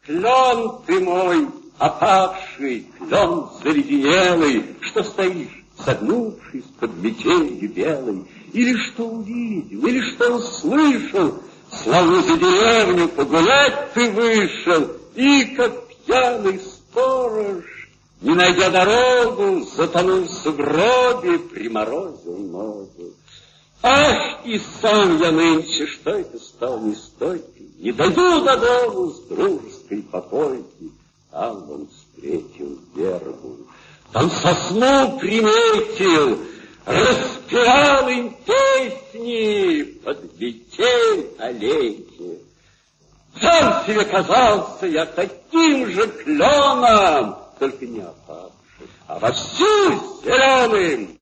Клен ты мой, опавший, клен заледенелый, что стоишь, согнувшись под метелью белой, или что увидел, или что услышал, словно за деревню погулять ты вышел, и, как пьяный сторож, не найдя дорогу, затонул в сугробе, приморозил ногу. Ах, и сам я нынче, что это стал нестойкий, не дойду до дому с дружеской попойки. Там он встретил вербу, там сосну приметил, распевал им песни под метель аллейки. Сам себе казался я таким же кленом, только не опавшим, а вовсю зеленым.